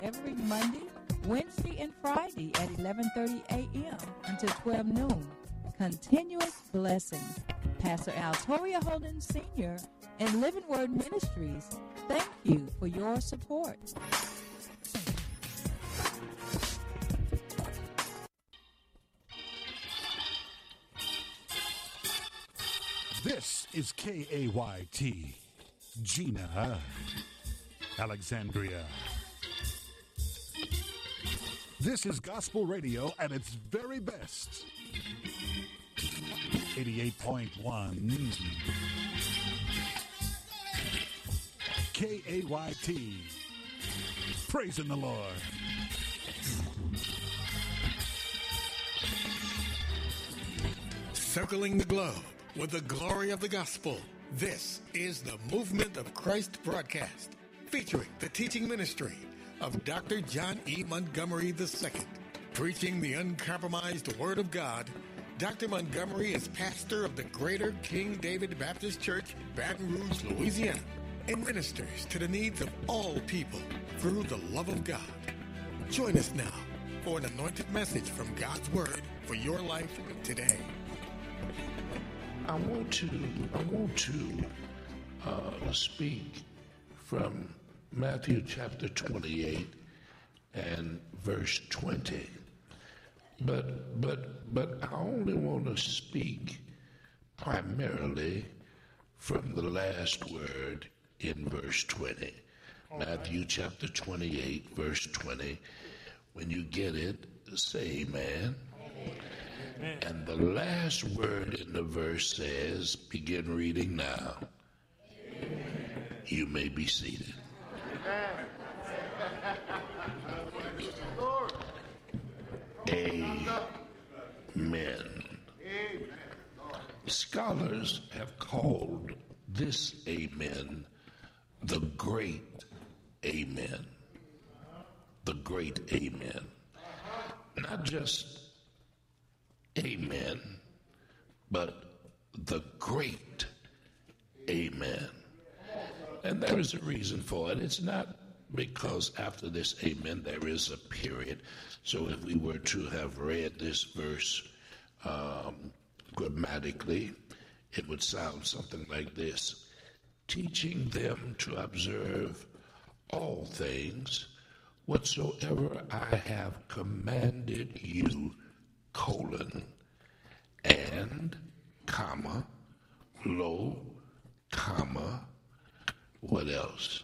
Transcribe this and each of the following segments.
every Monday, Wednesday, and Friday at 11:30 a.m. until 12 noon. Continuous blessings. Pastor Altoria Holden Sr. and Living Word Ministries, thank you for your support. This is KAYT, Gina, Alexandria. This is gospel radio at its very best. 88.1 KAYT. Praising the Lord. Circling the globe with the glory of the gospel. This is the Movement of Christ broadcast, featuring the teaching ministry of Dr. John E. Montgomery II. Preaching the uncompromised Word of God, Dr. Montgomery is pastor of the Greater King David Baptist Church, Baton Rouge, Louisiana, and ministers to the needs of all people through the love of God. Join us now for an anointed message from God's Word for your life today. I want to speak from Matthew chapter 28 and verse 20. But I only want to speak primarily from the last word in verse 20. Matthew chapter 28, verse 20. When you get it, say amen. And the last word in the verse says, begin reading now. You may be seated. Amen. Scholars have called this amen the great amen. The great amen. Not just amen, but the great amen. And there is a reason for it. It's not because after this amen there is a period. So if we were to have read this verse grammatically, it would sound something like this: teaching them to observe all things whatsoever I have commanded you, colon, and, comma, lo, comma, what else?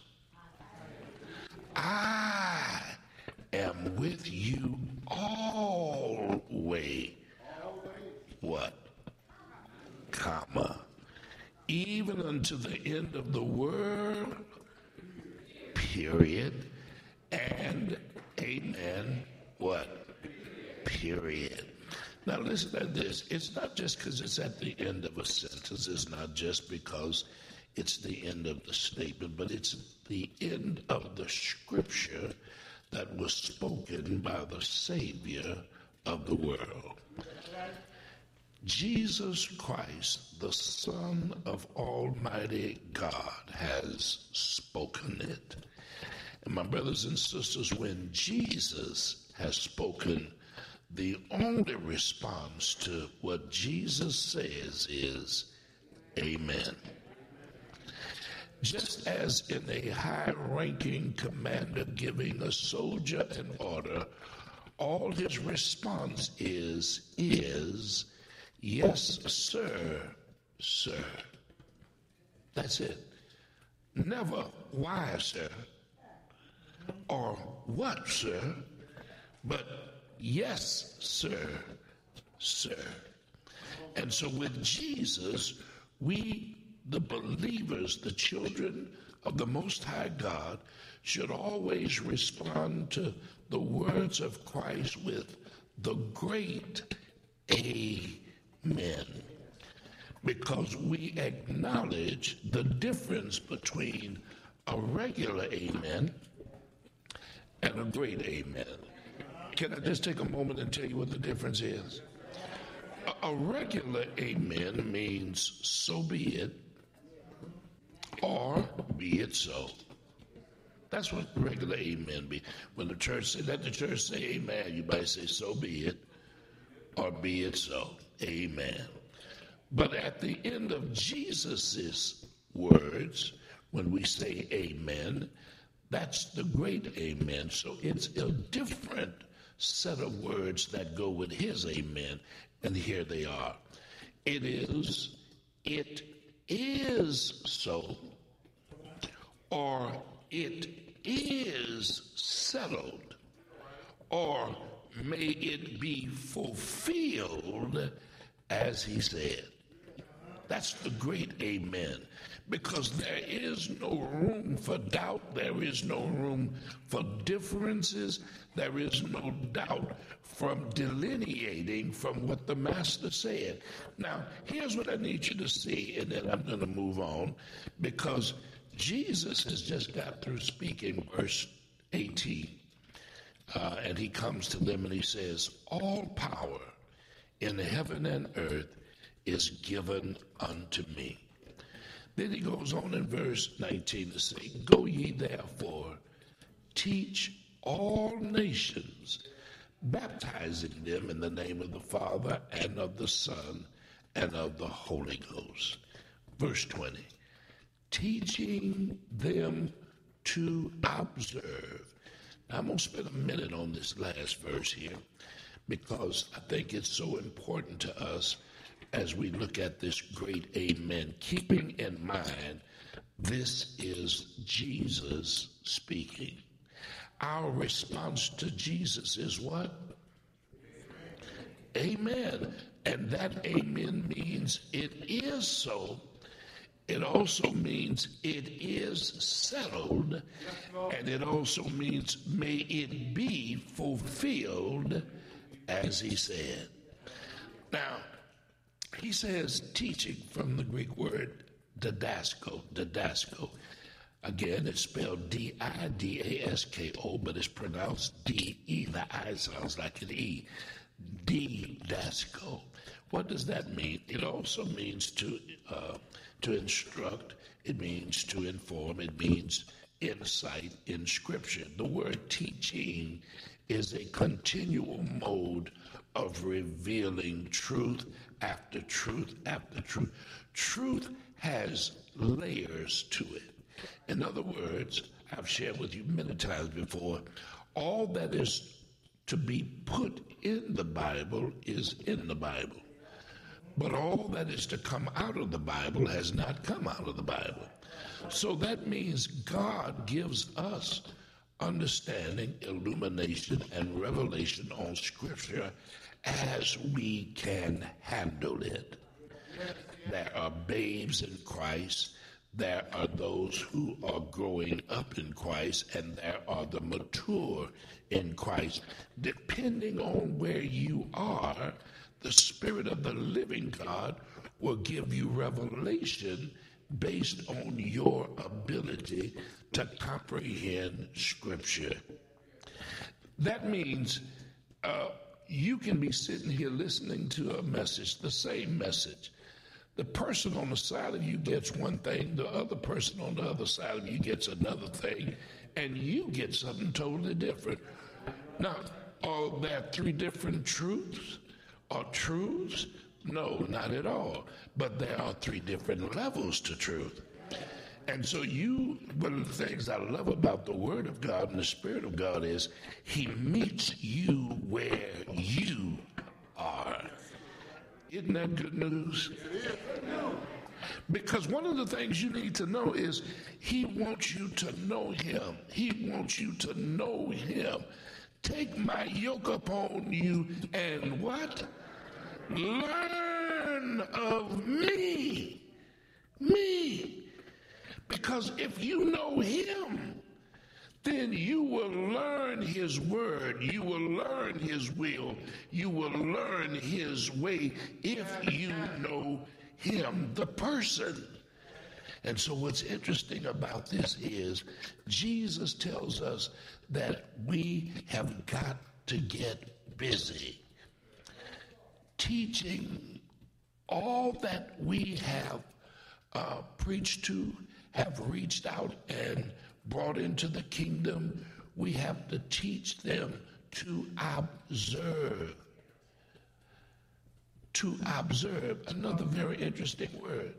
I am with you always. What? Comma. Even unto the end of the world, period. And amen, what? Period. Now listen to this. It's not just because it's at the end of a sentence. It's not just because it's the end of the statement, but it's the end of the scripture that was spoken by the Savior of the world. Jesus Christ, the Son of Almighty God, has spoken it. And my brothers and sisters, when Jesus has spoken, the only response to what Jesus says is, amen. Just as in a high-ranking commander giving a soldier an order, all his response is, yes, sir, sir. That's it. Never, why, sir, or what, sir, but yes, sir, sir. And so with Jesus, we, the believers, the children of the Most High God, should always respond to the words of Christ with the great amen, because we acknowledge the difference between a regular amen and a great amen. Can I just take a moment and tell you what the difference is? A regular amen means so be it, or be it so. That's what regular amen be. When the church say, let the church say amen, you might say, so be it, or be it so. Amen. But at the end of Jesus's words, when we say amen, that's the great amen. So it's a different set of words that go with his amen, and here they are. It is so, or it is settled, or may it be fulfilled as he said. That's the great amen, because there is no room for doubt. There is no room for differences. There is no doubt from delineating from what the master said. Now, here's what I need you to see, and then I'm going to move on, because Jesus has just got through speaking verse 18, and he comes to them and he says, all power in heaven and earth is given unto me. Then he goes on in verse 19 to say, go ye therefore, teach all nations, baptizing them in the name of the Father and of the Son and of the Holy Ghost. Verse 20, teaching them to observe. Now, I'm going to spend a minute on this last verse here, because I think it's so important to us as we look at this great amen, keeping in mind this is Jesus speaking. Our response to Jesus is what? Amen. And that amen means it is so. It also means it is settled. And it also means may it be fulfilled as he said. Now, he says teaching from the Greek word didasko. Again, it's spelled D-I-D-A-S-K-O, but it's pronounced D-E. The I sounds like an E. Didasko. What does that mean? It also means to instruct. It means to inform. It means insight in Scripture. The word teaching is a continual mode of revealing truth after truth after truth. Truth has layers to it. In other words, I've shared with you many times before, all that is to be put in the Bible is in the Bible. But all that is to come out of the Bible has not come out of the Bible. So that means God gives us understanding, illumination, and revelation on Scripture as we can handle it. There are babes in Christ. There are those who are growing up in Christ, and there are the mature in Christ. Depending on where you are, the Spirit of the living God will give you revelation based on your ability to comprehend Scripture. That means you can be sitting here listening to a message, the same message. The person on the side of you gets one thing, the other person on the other side of you gets another thing, and you get something totally different. Now, are there three different truths or truths? No, not at all. But there are three different levels to truth. And so one of the things I love about the Word of God and the Spirit of God is He meets you where you are. Isn't that good news? Because one of the things you need to know is He wants you to know Him. He wants you to know Him. Take my yoke upon you and what? Learn of me. Me. Because if you know Him, then you will learn His word. You will learn His will. You will learn His way if you know Him, the person. And so what's interesting about this is Jesus tells us that we have got to get busy teaching all that we have preached to, have reached out and brought into the kingdom, we have to teach them to observe. To observe. Another very interesting word.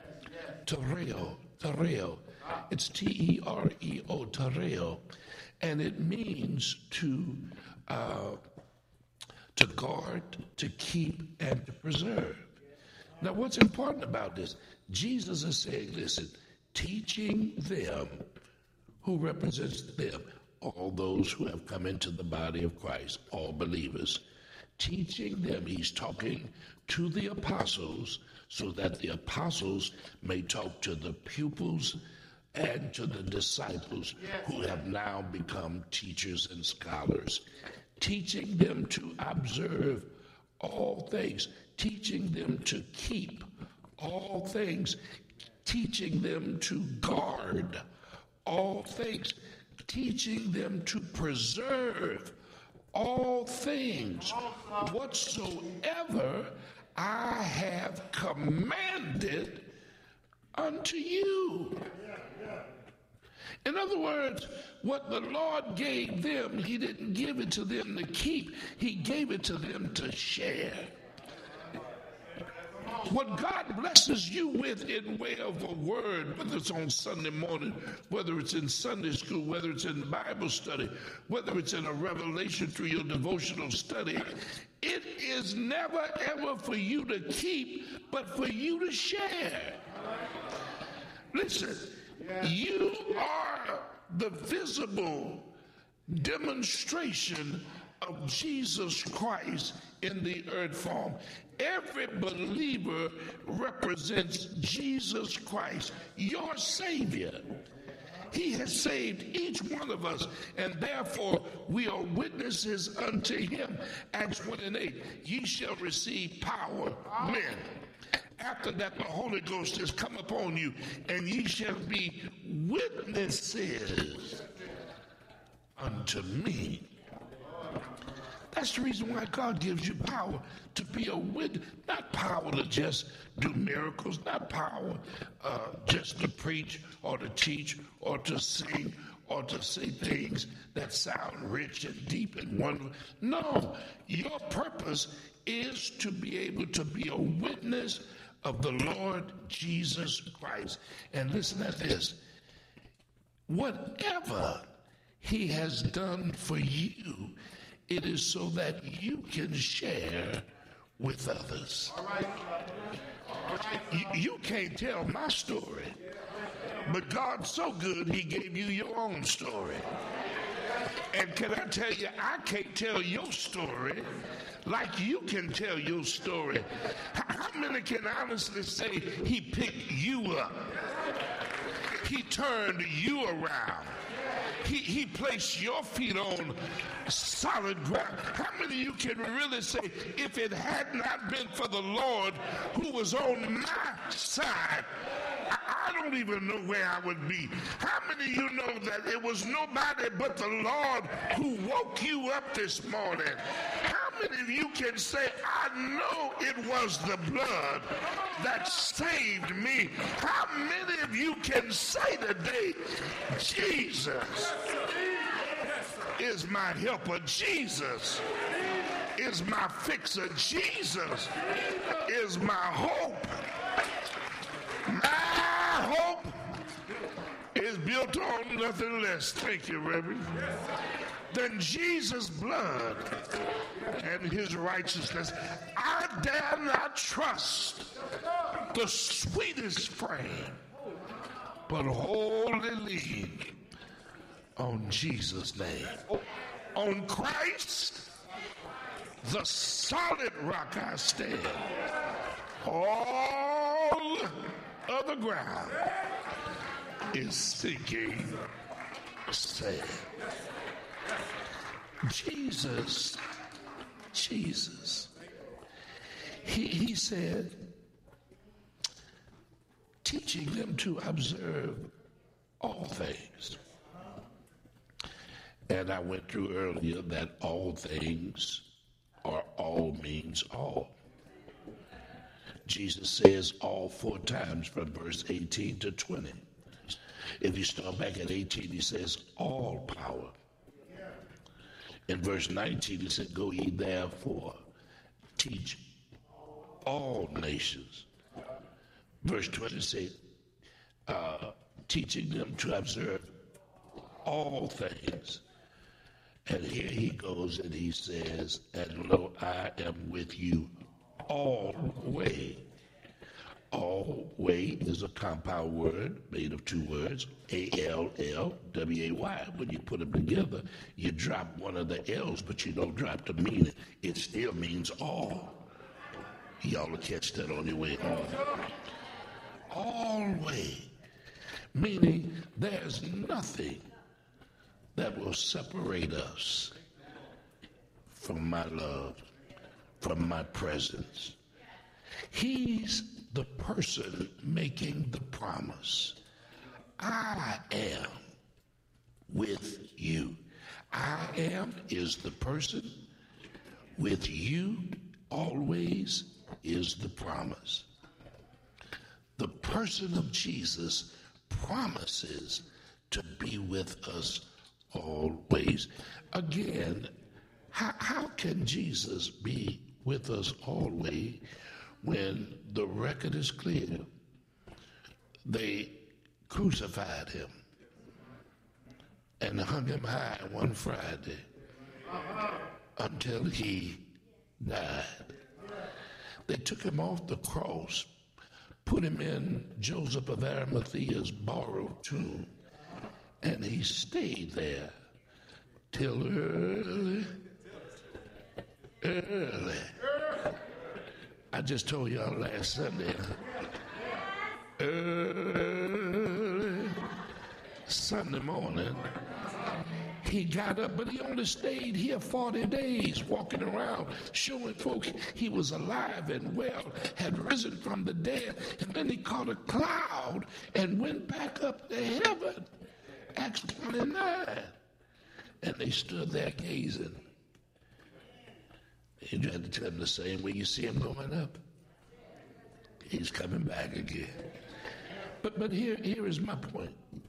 Tereo. It's T-E-R-E-O, tereo. And it means to guard, to keep, and to preserve. Now, what's important about this? Jesus is saying, listen, teaching them, who represents them, all those who have come into the body of Christ, all believers, teaching them, he's talking to the apostles so that the apostles may talk to the pupils and to the disciples who have now become teachers and scholars, teaching them to observe all things, teaching them to keep all things, teaching them to guard all things, teaching them to preserve all things whatsoever I have commanded unto you. In other words, what the Lord gave them, he didn't give it to them to keep. He gave it to them to share. What God blesses you with in way of a word, whether it's on Sunday morning, whether it's in Sunday school, whether it's in Bible study, whether it's in a revelation through your devotional study, it is never ever for you to keep, but for you to share. Listen, you are the visible demonstration of Jesus Christ in the earth form. Every believer represents Jesus Christ, your Savior. He has saved each one of us, and therefore we are witnesses unto him. Acts 1 and 8, ye shall receive power, men. After that, the Holy Ghost has come upon you, and ye shall be witnesses unto me. That's the reason why God gives you power to be a witness, not power to just do miracles, not power just to preach or to teach or to sing or to say things that sound rich and deep and wonderful. No, your purpose is to be able to be a witness of the Lord Jesus Christ. And listen to this. Whatever he has done for you, it is so that you can share with others. You can't tell my story, but God's so good, he gave you your own story. And can I tell you, I can't tell your story like you can tell your story. How many can honestly say he picked you up? He turned you around. He placed your feet on solid ground. How many of you can really say, if it had not been for the Lord who was on my side, I don't even know where I would be? How many of you know that it was nobody but the Lord who woke you up this morning? How many of you can say, I know it was the blood that saved me? How many of you can say today, Jesus is my helper, Jesus is my fixer, Jesus is my hope. My hope is built on nothing less, thank you, Reverend, than Jesus' blood and his righteousness. I dare not trust the sweetest frame, but wholly lean on Jesus' name. On Christ, the solid rock I stand. All other ground is sinking sand. Jesus, he said, teaching them to observe all things. And I went through earlier that all things or all means all. Jesus says all 4 times from verse 18 to 20. If you start back at 18, he says, all power. In verse 19, he said, go ye therefore, teach all nations. Verse 20 says, teaching them to observe all things. And here he goes and he says, and lo, I am with you always. Alway is a compound word made of two words, A-L-L-W-A-Y. When you put them together, you drop one of the L's, but you don't drop the meaning. It still means all. Y'all will catch that on your way home. Alway, meaning there's nothing that will separate us from my love, from my presence. He's the person making the promise. I am with you. I am is the person. With you always is the promise. The person of Jesus promises to be with us always. Again, how can Jesus be with us always when the record is clear? They crucified him and hung him high one Friday until he died. They took him off the cross, put him in Joseph of Arimathea's borrowed tomb, and he stayed there till early. I just told y'all last Sunday, early Sunday morning, he got up, but he only stayed here 40 days, walking around, showing folks he was alive and well, had risen from the dead, and then he caught a cloud and went back up to heaven. Acts 29. And they stood there gazing. You had to tell him the same way you see him going up. He's coming back again. But here is my point.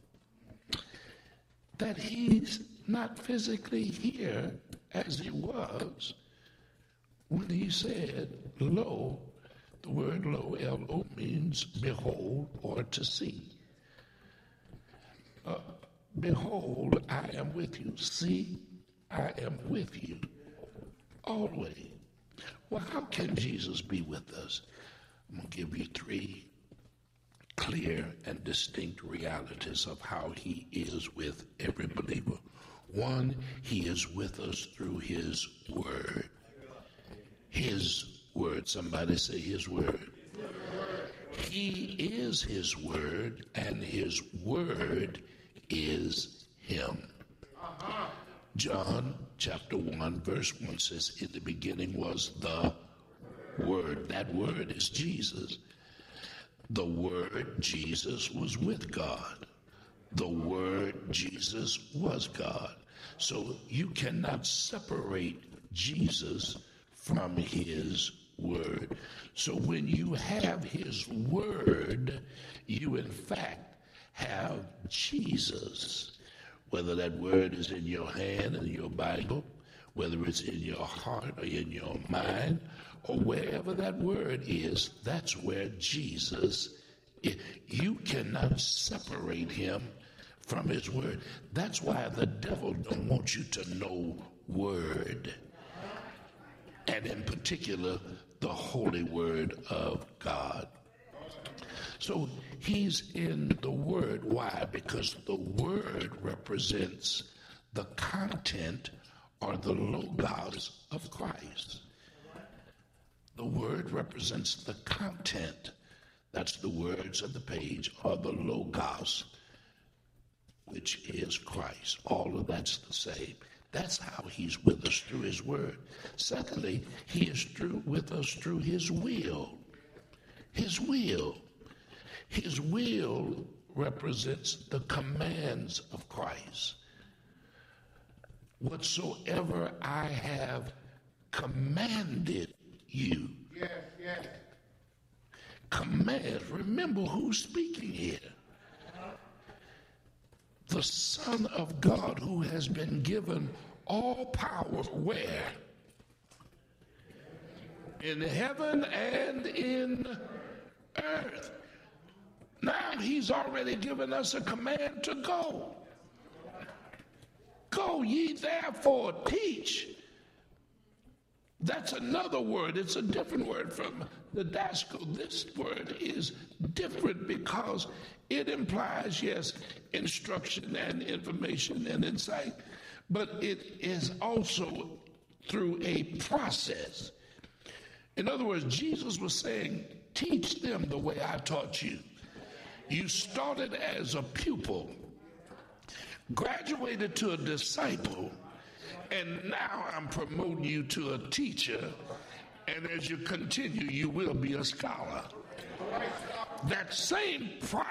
That he's not physically here as he was when he said, lo, the word lo, L-O, means behold or to see. Behold, I am with you. See, I am with you always. Well, how can Jesus be with us? I'm going to give you three clear and distinct realities of how he is with every believer. One, he is with us through his word. His word. Somebody say his word. He is his word, and his word is him. John chapter 1 verse 1 says, in the beginning was the Word. That word is Jesus. The Word, Jesus, was with God. The Word, Jesus, was God. So you cannot separate Jesus from his Word. So when you have his Word, you in fact have Jesus. Whether that word is in your hand, in your Bible, whether it's in your heart or in your mind, or wherever that word is, that's where Jesus is. You cannot separate him from his word. That's why the devil don't want you to know word. And in particular, the holy word of God. So he's in the Word. Why? Because the Word represents the content or the logos of Christ. The Word represents the content. That's the words of the page, or the logos, which is Christ. All of that's the same. That's how he's with us through his Word. Secondly, he is with us through his will. His will. His will represents the commands of Christ. Whatsoever I have commanded you. Yes, yes. Commands. Remember who's speaking here. the Son of God who has been given all power where? In heaven and in earth. Now he's already given us a command to go. Go ye therefore teach. That's another word. It's a different word from the Didasko. This word is different because it implies, yes, instruction and information and insight, but it is also through a process. In other words, Jesus was saying, teach them the way I taught you. You started as a pupil, graduated to a disciple, and now I'm promoting you to a teacher, and as you continue, you will be a scholar. That same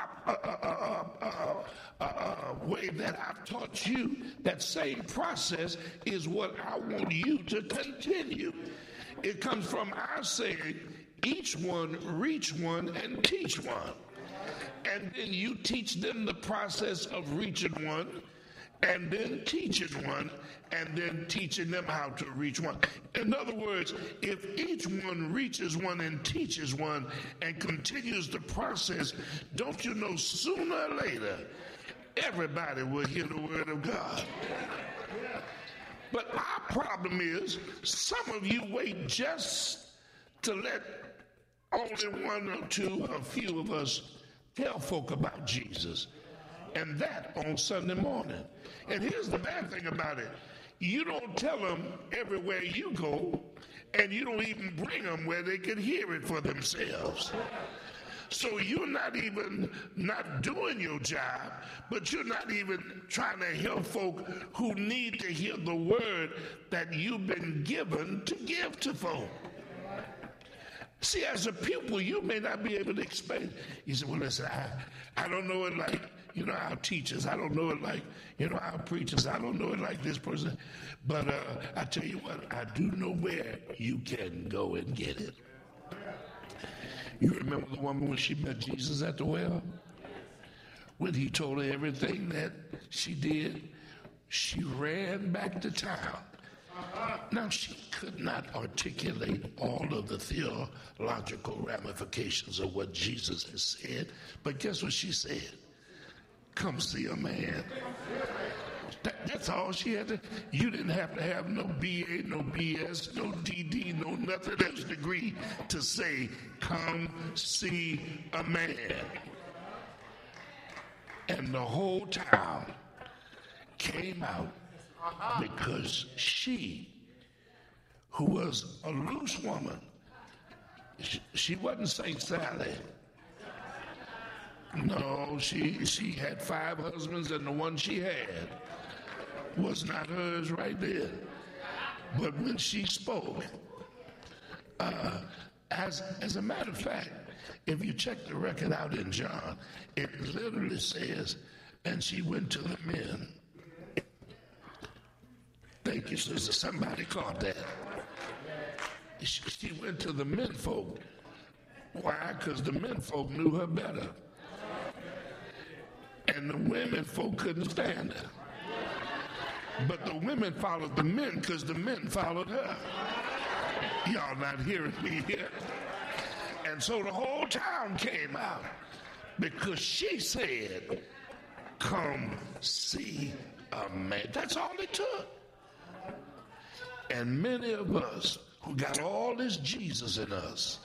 way that I've taught you, that same process is what I want you to continue. It comes from our saying, each one, reach one, and teach one. And then you teach them the process of reaching one, and then teaching one, and then teaching them how to reach one. In other words, if each one reaches one and teaches one and continues the process, don't you know sooner or later, everybody will hear the word of God. But our problem is, some of you wait just to let only one or two, a few of us tell folk about Jesus. And that on Sunday morning. And here's the bad thing about it. You don't tell them everywhere you go, and you don't even bring them where they can hear it for themselves. So you're not even not doing your job, but you're not even trying to help folk who need to hear the word that you've been given to give to folk. See, as a pupil, you may not be able to explain. You say, well, listen, I don't know it like, our teachers. I don't know it like, our preachers. I don't know it like this person. But I tell you what, I do know where you can go and get it. You remember the woman when she met Jesus at the well? When he told her everything that she did, she ran back to town. Now, she could not articulate all of the theological ramifications of what Jesus has said, but guess what she said? Come see a man. That's all she had to. You didn't have to have no BA, no BS, no DD, no nothing else degree to say, come see a man. And the whole town came out because she, who was a loose woman, she wasn't St. Sally. No, she had 5 husbands, and the one she had was not hers right there. But when she spoke, as a matter of fact, if you check the record out in John, it literally says, and she went to the men. Thank you, sister. Somebody caught that. She went to the men folk. Why? Because the men folk knew her better. And the women folk couldn't stand her. But the women followed the men because the men followed her. Y'all not hearing me here. And so the whole town came out because she said, come see a man. That's all it took. And many of us who got all this Jesus in us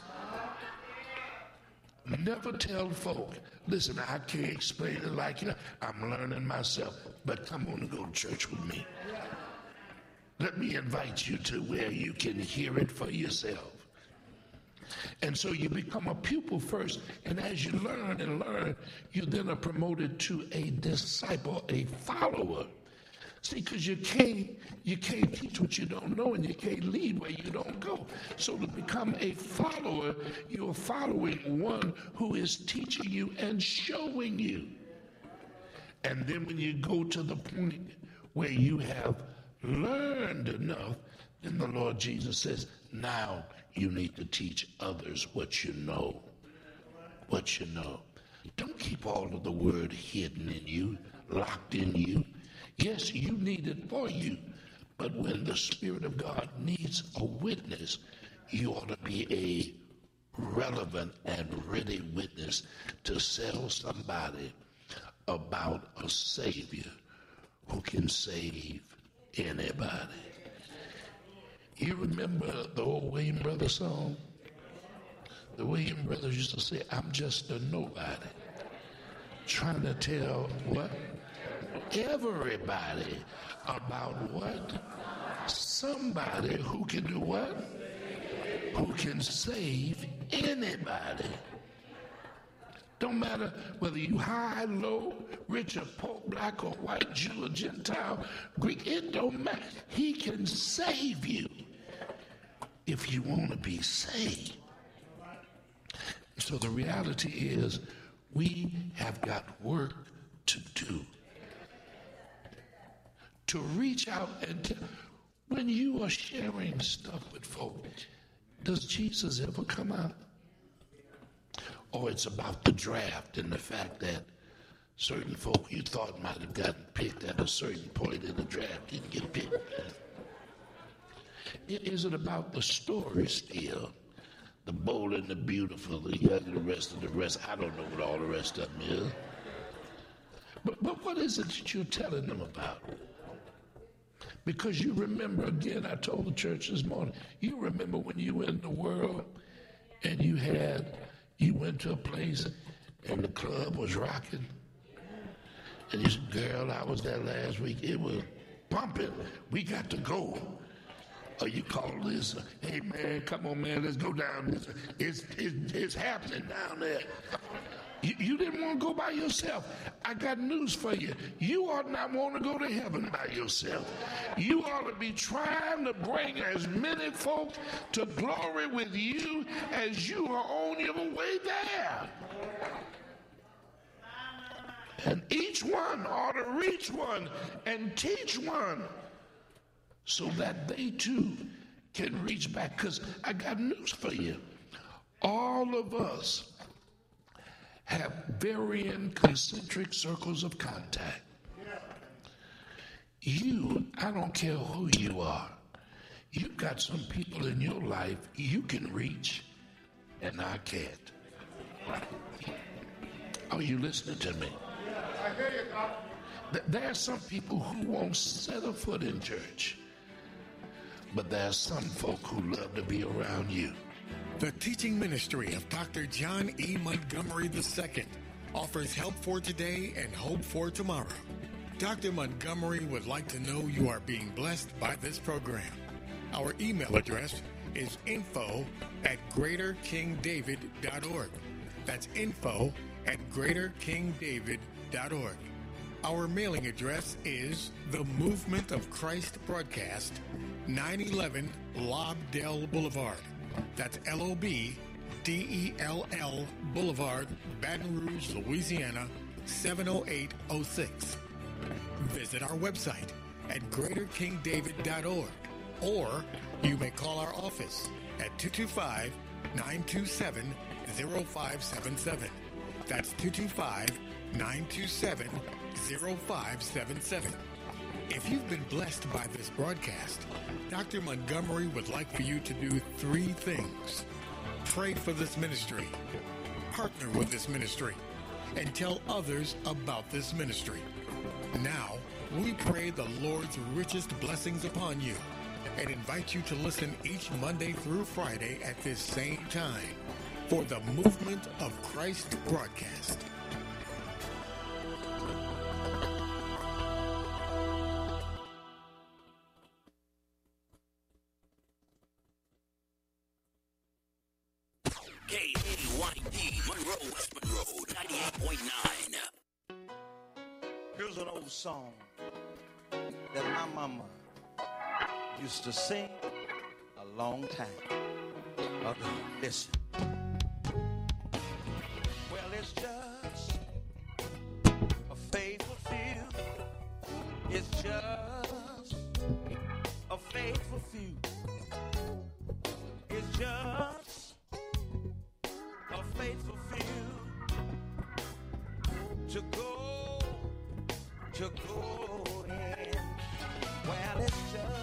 never tell folk, listen, I can't explain it like you. I'm learning myself, but come on and go to church with me. Let me invite you to where you can hear it for yourself. And so you become a pupil first, and as you learn and learn, you then are promoted to a disciple, a follower. See, because you can't teach what you don't know, and you can't lead where you don't go. So to become a follower, you're following one who is teaching you and showing you. And then when you go to the point where you have learned enough, then the Lord Jesus says, now you need to teach others what you know. What you know. Don't keep all of the word hidden in you locked in you. Yes, you need it for you. But when the Spirit of God needs a witness, you ought to be a relevant and ready witness to tell somebody about a Savior who can save anybody. You remember the old William Brothers song? The William Brothers used to say, I'm just a nobody, trying to tell what? Everybody about what? Somebody who can do what? Who can save anybody. Don't matter whether you high, low, rich or poor, black or white, Jew or Gentile, Greek, it don't matter. He can save you if you want to be saved. So the reality is we have got work to do. To reach out and tell. When you are sharing stuff with folk, does Jesus ever come out? Or it's about the draft and the fact that certain folk you thought might have gotten picked at a certain point in the draft didn't get picked. Is it about the story still? The bold and the beautiful, the young and the rest of the rest. I don't know what all the rest of them is. But what is it that you're telling them about? Because you remember, again, I told the church this morning, you remember when you were in the world and you went to a place and the club was rocking. And you said, girl, I was there last week. It was pumping. We got to go. Or you call this, hey, man, come on, man, let's go down. It's happening down there. You didn't want to go by yourself. I got news for you. You ought not want to go to heaven by yourself. You ought to be trying to bring as many folks to glory with you as you are on your way there. And each one ought to reach one and teach one so that they too can reach back. Because I got news for you. All of us have varying concentric circles of contact. You, I don't care who you are, you've got some people in your life you can reach and I can't. Are you listening to me? There are some people who won't set a foot in church, but there are some folk who love to be around you. The teaching ministry of Dr. John E. Montgomery II offers help for today and hope for tomorrow. Dr. Montgomery would like to know you are being blessed by this program. Our email address is info@greaterkingdavid.org. That's info@greaterkingdavid.org. Our mailing address is The Movement of Christ Broadcast, 911 Lobdell Boulevard. That's LOBDELL Boulevard, Baton Rouge, Louisiana, 70806. Visit our website at greaterkingdavid.org, or you may call our office at 225-927-0577. That's 225-927-0577. If you've been blessed by this broadcast, Dr. Montgomery would like for you to do three things. Pray for this ministry, partner with this ministry, and tell others about this ministry. Now, we pray the Lord's richest blessings upon you and invite you to listen each Monday through Friday at this same time for the Movement of Christ broadcast. KAYD, Monroe, West Monroe, 98.9. Here's an old song that my mama used to sing a long time ago. Listen. Well, it's just a faithful few. It's just a faithful few. It's just